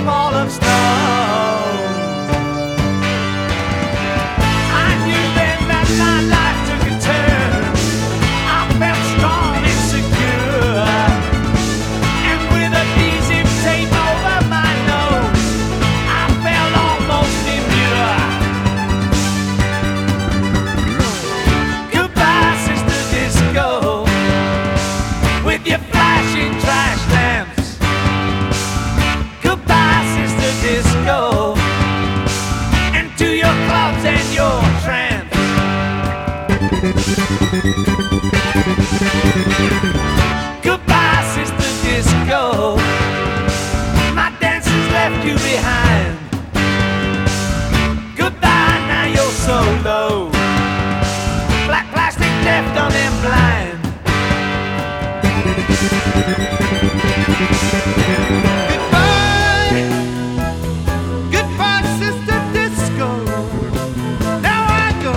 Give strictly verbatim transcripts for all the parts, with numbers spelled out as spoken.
fall of snow. I knew then that my life took a turn. I felt strong and secure, and with a adhesive tape over my nose, I felt almost immune. Goodbye, Sister Disco, with your flashing trash lamps. Goodbye, Sister Disco, and to your clubs and your tramps. Goodbye, Sister Disco, my dancers left you behind. Goodbye, now you're so low, black plastic, deaf, dumb and blind. Goodbye, goodbye, Sister Disco. Now I go,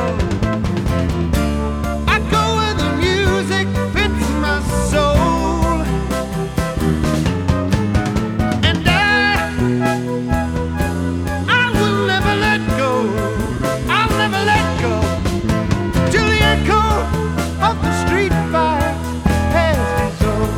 I go where the music fits my soul, and I, I will never let go. I'll never let go till the echo of the street fire has dissolved.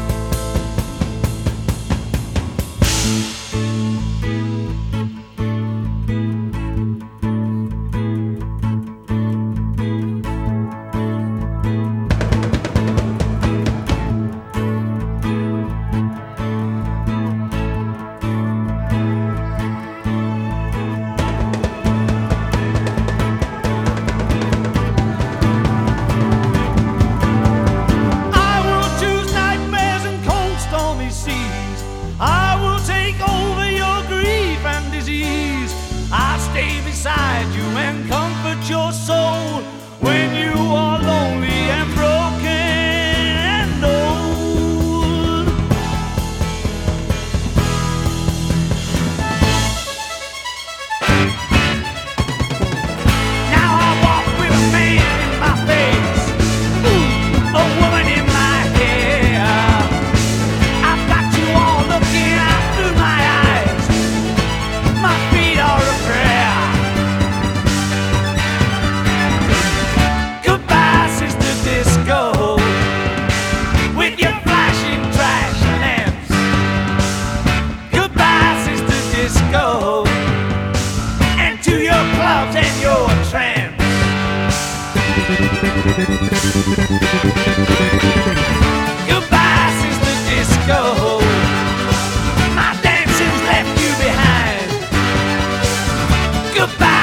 I will choose nightmares and cold stormy seas. I will take over your grief and disease. I'll stay beside you and comfort your soul when you are lonely and broken and old. Now I walk with a man in my face, ooh, a woman in my hair. I've got you all looking out through my eyes. My feet are a prayer. Goodbye, Sister Disco, with your flashing trash lamps. Goodbye, Sister Disco, and to your clubs and your tramps. Goodbye, Sister Disco, my dancers left you behind. Goodbye.